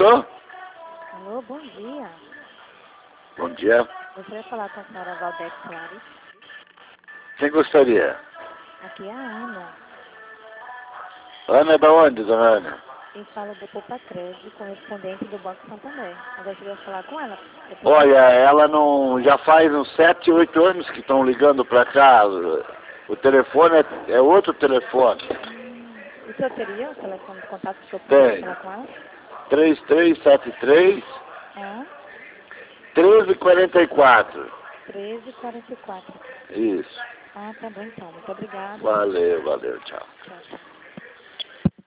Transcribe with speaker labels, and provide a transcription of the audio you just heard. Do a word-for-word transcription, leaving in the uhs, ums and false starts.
Speaker 1: Tô?
Speaker 2: Alô, bom dia.
Speaker 1: Bom dia.
Speaker 2: Gostaria de falar com a senhora Valdete Soares.
Speaker 1: Quem gostaria?
Speaker 2: Aqui é a Ana.
Speaker 1: Ana é da onde, dona Ana?
Speaker 2: Quem fala do Popacred, correspondente do Banco Santander. Eu gostaria de falar com ela. Depois...
Speaker 1: Olha, ela não... já faz uns sete, oito anos que estão ligando pra cá. O telefone é, é outro telefone.
Speaker 2: Hum, o senhor teria o telefone de contato que eu poderia
Speaker 1: Tem.
Speaker 2: falar com ela?
Speaker 1: três três sete três,
Speaker 2: É?
Speaker 1: treze quarenta e quatro.
Speaker 2: treze quarenta e quatro.
Speaker 1: Isso.
Speaker 2: Ah, tá bom então. Muito obrigada.
Speaker 1: Valeu, valeu, tchau.
Speaker 2: Tchau, tchau.